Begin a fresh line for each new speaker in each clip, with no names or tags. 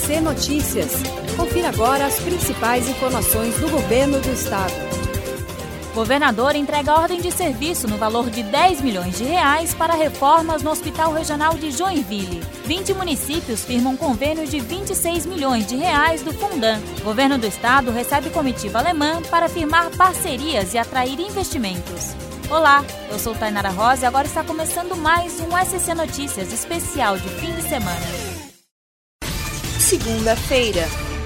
SCC Notícias. Confira agora as principais informações do governo do estado.
Governador entrega ordem de serviço no valor de R$10 milhões para reformas no Hospital Regional de Joinville. 20 municípios firmam convênio de R$26 milhões do Fundan. Governo do estado recebe comitiva alemã para firmar parcerias e atrair investimentos. Olá, eu sou Tainara Rosa e agora está começando mais um SCC Notícias especial de fim de semana.
Segunda-feira.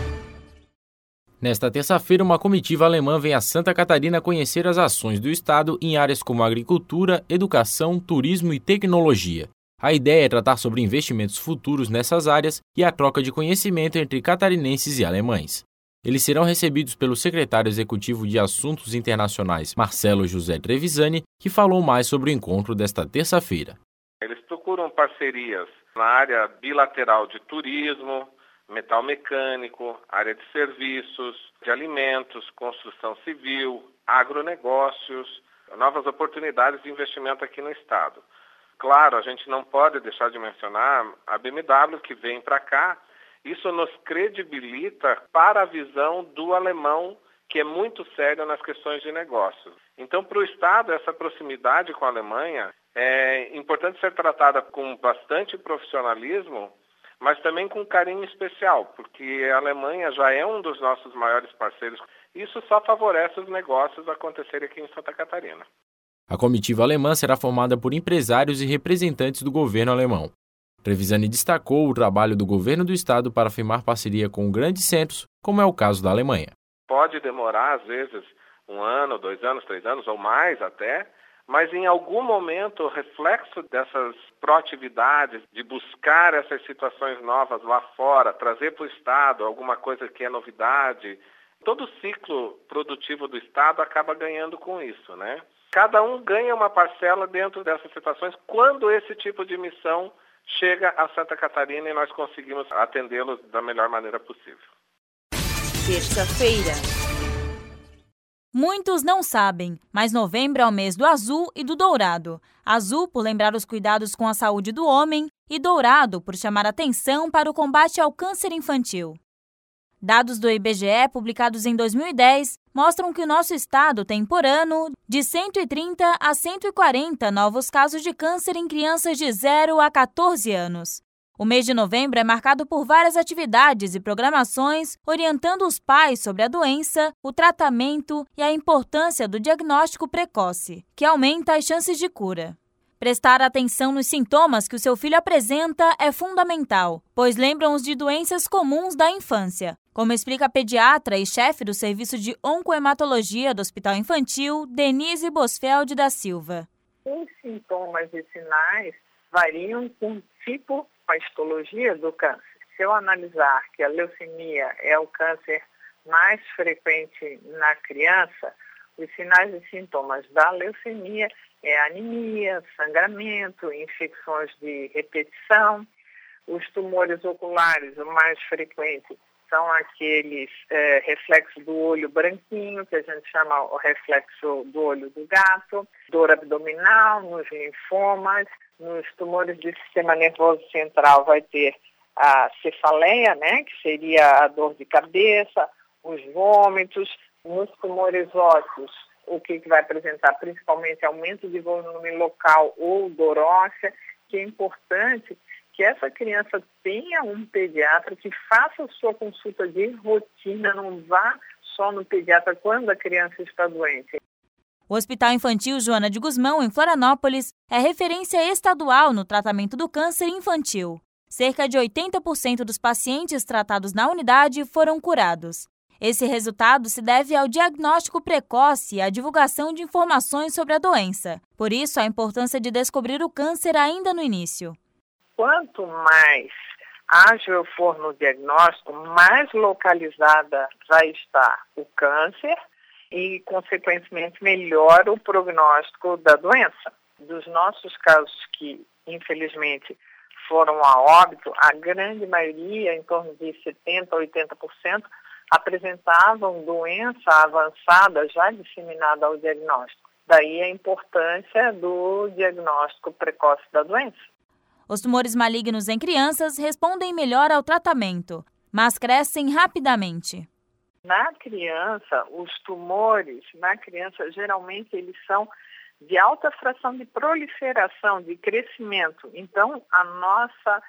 Nesta terça-feira, uma comitiva alemã vem a Santa Catarina conhecer as ações do estado em áreas como agricultura, educação, turismo e tecnologia. A ideia é tratar sobre investimentos futuros nessas áreas e a troca de conhecimento entre catarinenses e alemães. Eles serão recebidos pelo secretário executivo de Assuntos Internacionais, Marcelo José Trevisani, que falou mais sobre o encontro desta terça-feira.
Eles procuram parcerias na área bilateral de turismo, metal mecânico, área de serviços, de alimentos, construção civil, agronegócios, novas oportunidades de investimento aqui no estado. Claro, a gente não pode deixar de mencionar a BMW que vem para cá. Isso nos credibilita para a visão do alemão, que é muito sério nas questões de negócios. Então, para o estado, essa proximidade com a Alemanha é importante ser tratada com bastante profissionalismo, mas também com carinho especial, porque a Alemanha já é um dos nossos maiores parceiros. Isso só favorece os negócios acontecerem aqui em Santa Catarina.
A comitiva alemã será formada por empresários e representantes do governo alemão. Trevisani destacou o trabalho do governo do estado para firmar parceria com grandes centros, como é o caso da Alemanha.
Pode demorar, às vezes, 1 ano, 2 anos, 3 anos ou mais até, mas em algum momento o reflexo dessas proatividades, de buscar essas situações novas lá fora, trazer para o estado alguma coisa que é novidade, todo o ciclo produtivo do estado acaba ganhando com isso, né? Cada um ganha uma parcela dentro dessas situações quando esse tipo de missão chega a Santa Catarina e nós conseguimos atendê-los da melhor maneira possível.
Terça-feira.
Muitos não sabem, mas novembro é o mês do azul e do dourado. Azul por lembrar os cuidados com a saúde do homem e dourado por chamar atenção para o combate ao câncer infantil. Dados do IBGE, publicados em 2010, mostram que o nosso estado tem por ano de 130 a 140 novos casos de câncer em crianças de 0 a 14 anos. O mês de novembro é marcado por várias atividades e programações orientando os pais sobre a doença, o tratamento e a importância do diagnóstico precoce, que aumenta as chances de cura. Prestar atenção nos sintomas que o seu filho apresenta é fundamental, pois lembram-os de doenças comuns da infância, como explica a pediatra e chefe do Serviço de Oncohematologia do Hospital Infantil, Denise Bosfeld da Silva.
Os sintomas e sinais variam com o tipo, com a histologia do câncer. Se eu analisar que a leucemia é o câncer mais frequente na criança, os sinais e sintomas da leucemia é anemia, sangramento, infecções de repetição. Os tumores oculares, o mais frequente, são aqueles reflexos do olho branquinho, que a gente chama o reflexo do olho do gato, dor abdominal, nos linfomas, nos tumores do sistema nervoso central vai ter a cefaleia, né, que seria a dor de cabeça, os vômitos, nos tumores ósseos, o que vai apresentar principalmente aumento de volume local ou dor óssea, que é importante que essa criança tenha um pediatra que faça a sua consulta de rotina, não vá só no pediatra quando a criança está doente.
O Hospital Infantil Joana de Guzmão, em Florianópolis, é referência estadual no tratamento do câncer infantil. Cerca de 80% dos pacientes tratados na unidade foram curados. Esse resultado se deve ao diagnóstico precoce e à divulgação de informações sobre a doença. Por isso, a importância de descobrir o câncer ainda no início.
Quanto mais ágil for no diagnóstico, mais localizada vai estar o câncer e, consequentemente, melhor o prognóstico da doença. Dos nossos casos que, infelizmente, foram a óbito, a grande maioria, em torno de 70% a 80%, apresentavam doença avançada já disseminada ao diagnóstico. Daí a importância do diagnóstico precoce da doença.
Os tumores malignos em crianças respondem melhor ao tratamento. mas crescem rapidamente.
Na criança, os tumores, na criança, geralmente eles são de alta fração de proliferação, de crescimento. Então, a nossa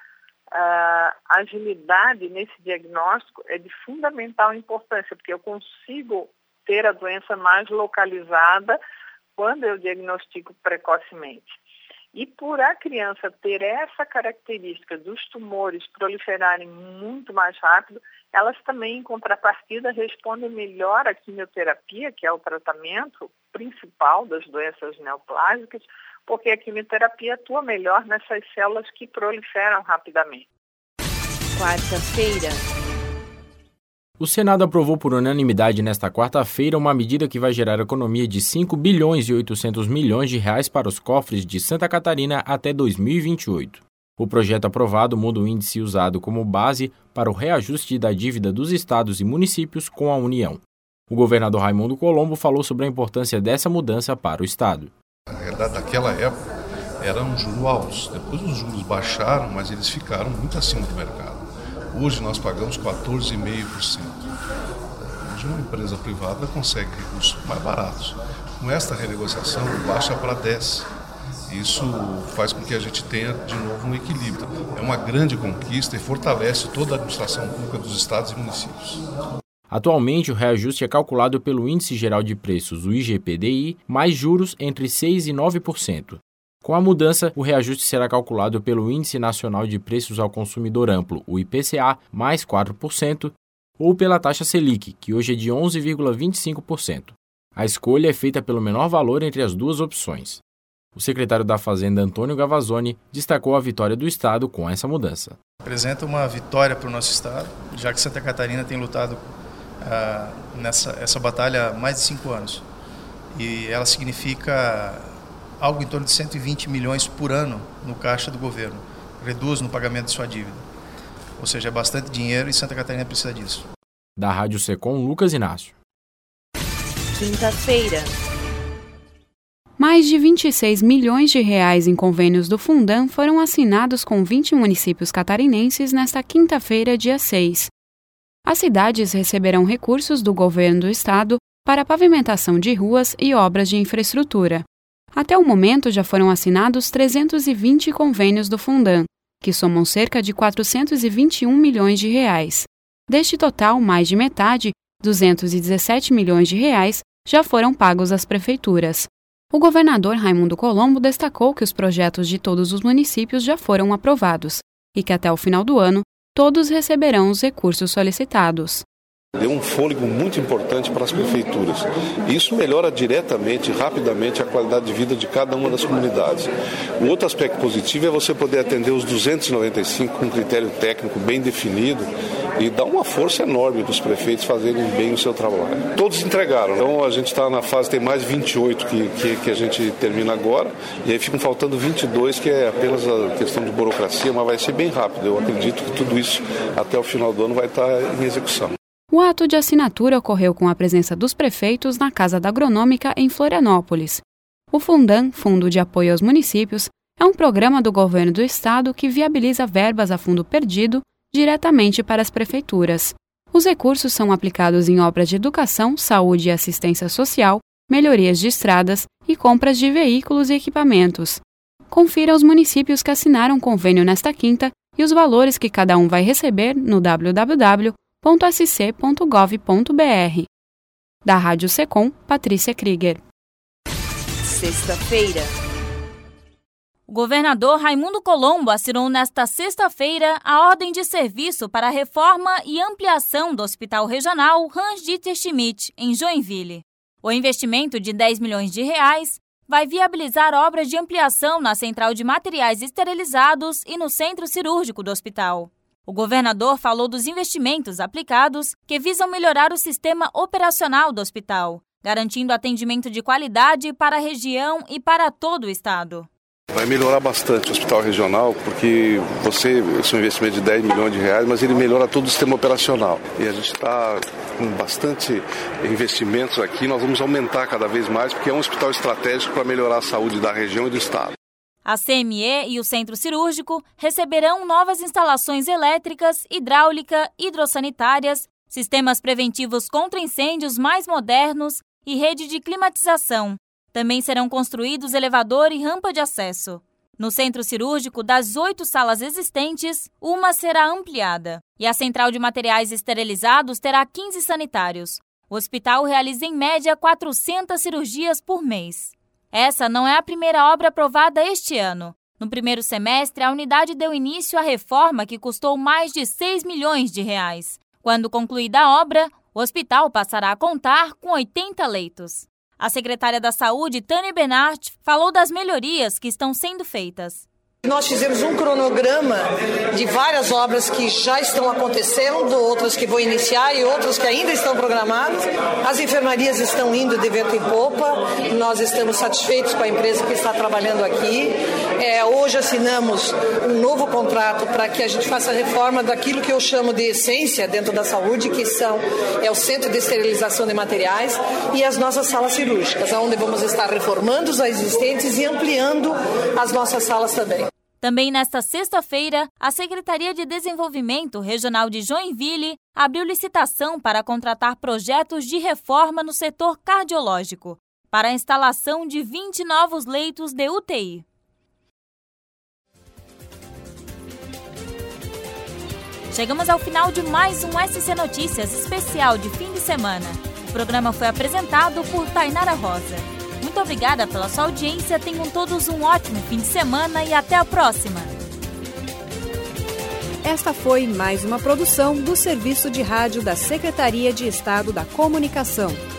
agilidade nesse diagnóstico é de fundamental importância, porque eu consigo ter a doença mais localizada quando eu diagnostico precocemente. E por a criança ter essa característica dos tumores proliferarem muito mais rápido, elas também, em contrapartida, respondem melhor à quimioterapia, que é o tratamento principal das doenças neoplásicas, porque a quimioterapia atua melhor nessas células que proliferam rapidamente.
Quarta-feira.
O Senado aprovou por unanimidade nesta quarta-feira uma medida que vai gerar economia de 5 bilhões e 800 milhões de reais para os cofres de Santa Catarina até 2028. O projeto aprovado muda o índice usado como base para o reajuste da dívida dos estados e municípios com a União. O governador Raimundo Colombo falou sobre a importância dessa mudança para o estado.
Na realidade, naquela época, eram juros altos. Depois os juros baixaram, mas eles ficaram muito acima do mercado. Hoje nós pagamos 14,5%. Hoje uma empresa privada consegue recursos mais baratos. Com esta renegociação, baixa para 10%. Isso faz com que a gente tenha de novo um equilíbrio. É uma grande conquista e fortalece toda a administração pública dos estados e municípios.
Atualmente, o reajuste é calculado pelo Índice Geral de Preços, o IGPDI, mais juros entre 6% e 9%. Com a mudança, o reajuste será calculado pelo Índice Nacional de Preços ao Consumidor Amplo, o IPCA, mais 4%, ou pela taxa Selic, que hoje é de 11,25%. A escolha é feita pelo menor valor entre as duas opções. O secretário da Fazenda, Antônio Gavazzoni, destacou a vitória do estado com essa mudança.
Representa uma vitória para o nosso estado, já que Santa Catarina tem lutado nessa batalha há mais de 5 anos. E ela significa algo em torno de 120 milhões por ano no caixa do governo. Reduz no pagamento de sua dívida. Ou seja, é bastante dinheiro e Santa Catarina precisa disso.
Da Rádio Secom, Lucas Inácio.
Quinta-feira.
Mais de 26 milhões de reais em convênios do Fundan foram assinados com 20 municípios catarinenses nesta quinta-feira, dia 6. As cidades receberão recursos do governo do estado para pavimentação de ruas e obras de infraestrutura. Até o momento já foram assinados 320 convênios do Fundan, que somam cerca de 421 milhões de reais. Deste total, mais de metade, 217 milhões de reais, já foram pagos às prefeituras. O governador Raimundo Colombo destacou que os projetos de todos os municípios já foram aprovados e que até o final do ano, todos receberão os recursos solicitados.
Deu um fôlego muito importante para as prefeituras. Isso melhora diretamente, rapidamente, a qualidade de vida de cada uma das comunidades. O outro aspecto positivo é você poder atender os 295 com critério técnico bem definido e dar uma força enorme para os prefeitos fazerem bem o seu trabalho. Todos entregaram, então a gente está na fase, tem mais 28 que a gente termina agora, e aí ficam faltando 22, que é apenas a questão de burocracia, mas vai ser bem rápido. Eu acredito que tudo isso, até o final do ano, vai estar em execução.
O ato de assinatura ocorreu com a presença dos prefeitos na Casa da Agronômica, em Florianópolis. O Fundan, Fundo de Apoio aos Municípios, é um programa do governo do estado que viabiliza verbas a fundo perdido diretamente para as prefeituras. Os recursos são aplicados em obras de educação, saúde e assistência social, melhorias de estradas e compras de veículos e equipamentos. Confira os municípios que assinaram convênio nesta quinta e os valores que cada um vai receber no www.sc.gov.br. Da Rádio Secom, Patrícia Krieger.
Sexta-feira.
O governador Raimundo Colombo assinou nesta sexta-feira a ordem de serviço para a reforma e ampliação do Hospital Regional Hans-Dieter Schmidt, em Joinville. O investimento de 10 milhões de reais vai viabilizar obras de ampliação na central de materiais esterilizados e no centro cirúrgico do hospital. O governador falou dos investimentos aplicados que visam melhorar o sistema operacional do hospital, garantindo atendimento de qualidade para a região e para todo o estado.
Vai melhorar bastante o hospital regional, porque esse é um investimento de 10 milhões de reais, mas ele melhora todo o sistema operacional. E a gente está com bastante investimentos aqui, nós vamos aumentar cada vez mais, porque é um hospital estratégico para melhorar a saúde da região e do estado.
A CME e o Centro Cirúrgico receberão novas instalações elétricas, hidráulica, hidrossanitárias, sistemas preventivos contra incêndios mais modernos e rede de climatização. Também serão construídos elevador e rampa de acesso. No Centro Cirúrgico, das 8 salas existentes, uma será ampliada. E a Central de Materiais Esterilizados terá 15 sanitários. O hospital realiza em média 400 cirurgias por mês. Essa não é a primeira obra aprovada este ano. No primeiro semestre, a unidade deu início à reforma que custou mais de 6 milhões de reais. Quando concluída a obra, o hospital passará a contar com 80 leitos. A secretária da Saúde, Tânia Benart, falou das melhorias que estão sendo feitas.
Nós fizemos um cronograma de várias obras que já estão acontecendo, outras que vão iniciar e outras que ainda estão programadas. As enfermarias estão indo de vento em popa, nós estamos satisfeitos com a empresa que está trabalhando aqui. Hoje assinamos um novo contrato para que a gente faça a reforma daquilo que eu chamo de essência dentro da saúde, que é o Centro de Esterilização de Materiais e as nossas salas cirúrgicas, onde vamos estar reformando os existentes e ampliando as nossas salas também.
Também nesta sexta-feira, a Secretaria de Desenvolvimento Regional de Joinville abriu licitação para contratar projetos de reforma no setor cardiológico, para a instalação de 20 novos leitos de UTI. Chegamos ao final de mais um SC Notícias especial de fim de semana. O programa foi apresentado por Tainara Rosa. Muito obrigada pela sua audiência, tenham todos um ótimo fim de semana e até a próxima!
Esta foi mais uma produção do Serviço de Rádio da Secretaria de Estado da Comunicação.